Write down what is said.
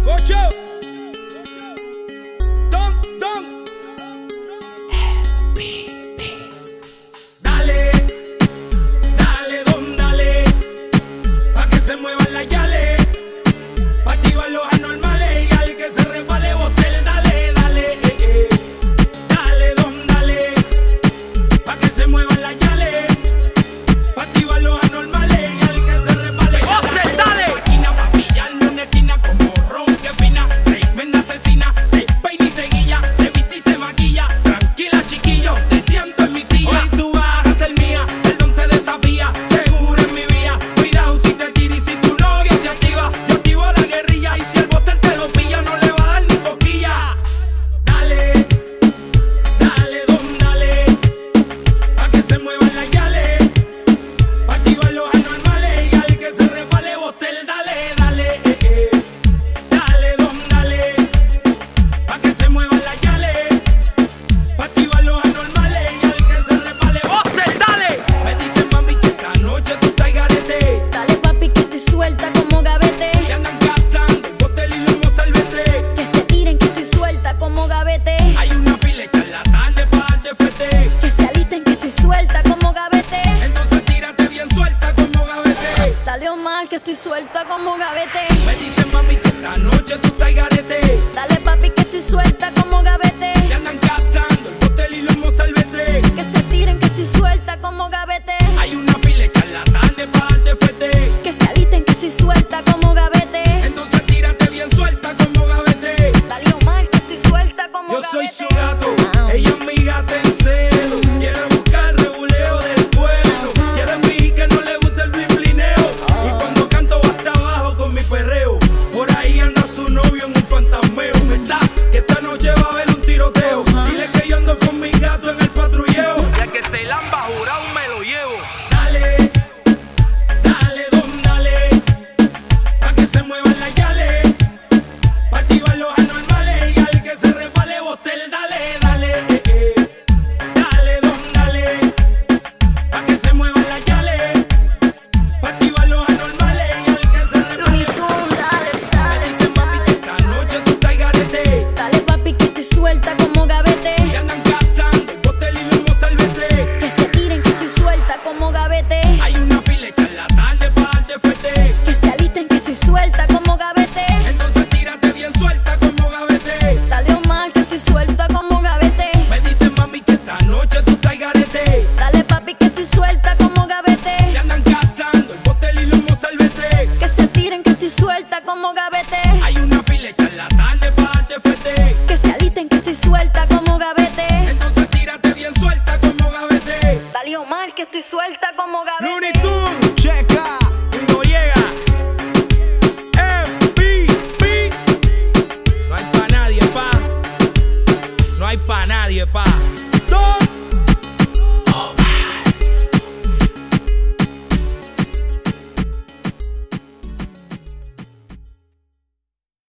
Ocho. Don. Dale, don, dale. Pa' que se muevan las yales. Pa' activar los anormales. Y al que se resbale, botel, dale. Dale, don, dale. Pa' que se muevan las yales. Pa' activar los anormales. Y al que se resbale, botel, dale. Esquina pa' pillarlo en esquina como ron que fina. Tremenda asesina. Se peina y se guilla. Se viste y se maquilla. Tranquila, chiquillo. Te siento en mi silla. Hoy tú vas a ser mía. El don te desafía. Seguro en mi vía. Cuidado si te tira y si tu novia se activa. Yo activo la guerrilla. Y si el botel te lo pilla, no le va a dar ni cosquilla. Dale, don, dale. Pa' que se muevan las yales. Pa' activar los anormales. Y al que se resbale, botel, dale. Dale, don, dale. Pa' que se muevan las yales. Pa' activar los anormales. Y al que se resbale, botel, dale. Me dicen, mami, que esta noche tú estás garete. Dale, papi, que estoy suelta como gavete. Que andan cazando el botel y lomo salvete. Que se tiren, que estoy suelta como gavete. Hay una fila de charlatanes pa' darte fete. Que se alisten, que estoy suelta como gavete. Entonces tírate bien suelta como gavete. Dale, Omar, que estoy suelta como gavete. Me dicen, mami, que esta noche tú estás garete. Dale, papi, que estoy suelta como gavete. Que andan cazando el botel y lomo salvete. Que se tiren, que estoy suelta como gavete. Hay una fila de charlatanes pa' darte fete. Que se alisten, que estoy suelta como gavete. Entonces tírate bien suelta como gavete. Dale, Omar, que estoy suelta como Yo gavete. soy su gato, ella es mi gata en celo. Quiere buscar rebuleo del pueblo. Quiere fingir que no le gusta el blimplineo. Y cuando canto va hasta abajo con mi perreo. Por ahí anda su novio en un fantasmeo. ¿Verdad? Que esta noche va a haber un tiroteo. Dile que yo ando con mi gato en el patrulleo. Ya que se lamba jurado me lo llevo. Dale, don, dale. Pa' que se muevan las yales. Pa' activar los anormales. Y al que se resbale, botel, dale. Dale, don, dale. Pa' que se muevan las yales. Pa' activar los anormales. Y al que se resbale, me dicen, mami, que esta noche tú estás garete. Dale, papi, que estoy suelta como gavete. Que andan cazando el botel y lomo salvete. Que se tiren, que estoy suelta como gavete. Hay una fila de charlatanes pa' darte fete. Que se alisten, que estoy suelta como gavete. Entonces tírate bien suelta como gavete. Dale, Omar, que estoy suelta como gavete. Me dicen, mami, que esta noche tú estás garete. Dale, papi, que estoy suelta como gavete. Que andan cazando el botel y lomo salvete. Que se tiren, que estoy suelta como gavete.